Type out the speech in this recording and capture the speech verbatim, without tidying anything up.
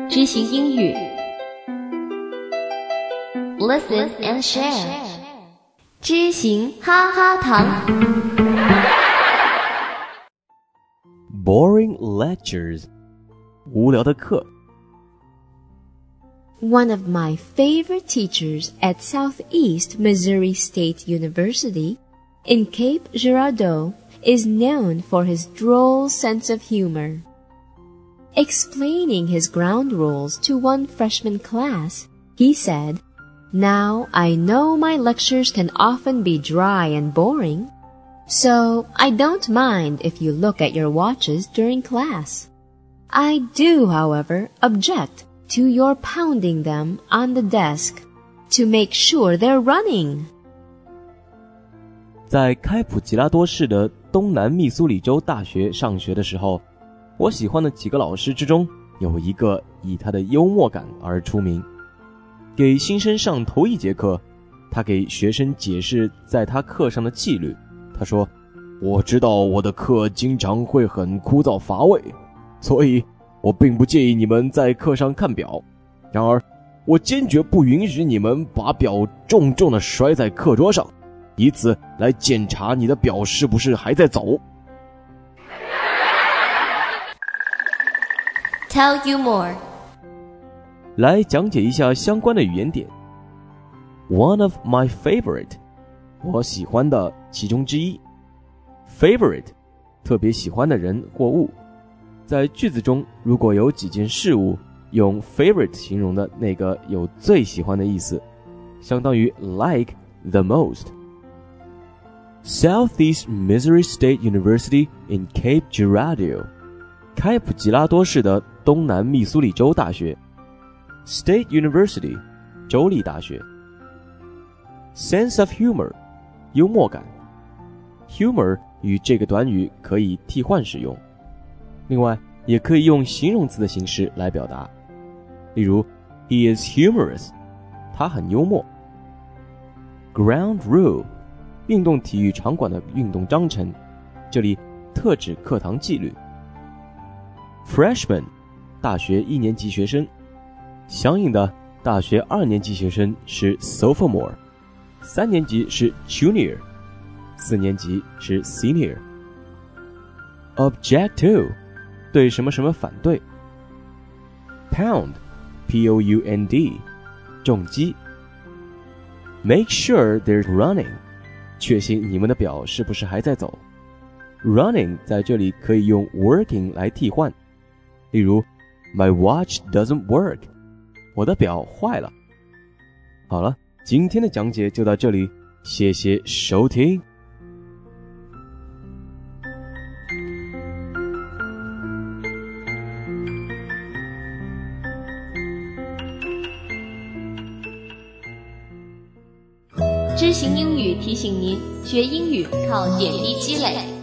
知行英语 Listen and share 知行哈哈堂 Boring lectures 无聊的课。 One of my favorite teachers at Southeast Missouri State University in Cape Girardeau is known for his droll sense of humor. Explaining his ground rules to one freshman class, he said, "Now I know my lectures can often be dry and boring, so I don't mind if you look at your watches during class. I do, however, object to your pounding them on the desk to make sure they're running." 在开普吉拉多市的东南密苏里州大学上学的时候，我喜欢的几个老师之中，有一个以他的幽默感而出名。给新生上头一节课，他给学生解释在他课上的纪律。他说，我知道我的课经常会很枯燥乏味，所以我并不介意你们在课上看表，然而我坚决不允许你们把表重重地摔在课桌上，以此来检查你的表是不是还在走。 Tell you more 来讲解一下相关的语言点。 One of my favorite 我喜欢的其中之一。 Favorite 特别喜欢的人或物。在句子中，如果有几件事物用 favorite 形容的，那个有最喜欢的意思，相当于 like the most。 Southeast Missouri State University in Cape Girardeau 开普吉拉多市的东南密苏里州大学。 State University 州立大学。 Sense of humor 幽默感。 Humor 与这个短语可以替换使用，另外也可以用形容词的形式来表达，例如 He is humorous 他很幽默。 Ground rule 运动体育场馆的运动章程，这里特指课堂纪律。 Freshman 大学一年级学生，相应的大学二年级学生是 Sophomore， 三年级是 Junior， 四年级是 Senior。 Object to对什么什么反对。 Pound P O U N D 重击。 Make sure they're running 确信你们的表是不是还在走。 Running 在这里可以用 working 来替换，例如 My watch doesn't work 我的表坏了。好了，今天的讲解就到这里，谢谢收听。 知行英语提醒您，学英语靠点滴积累。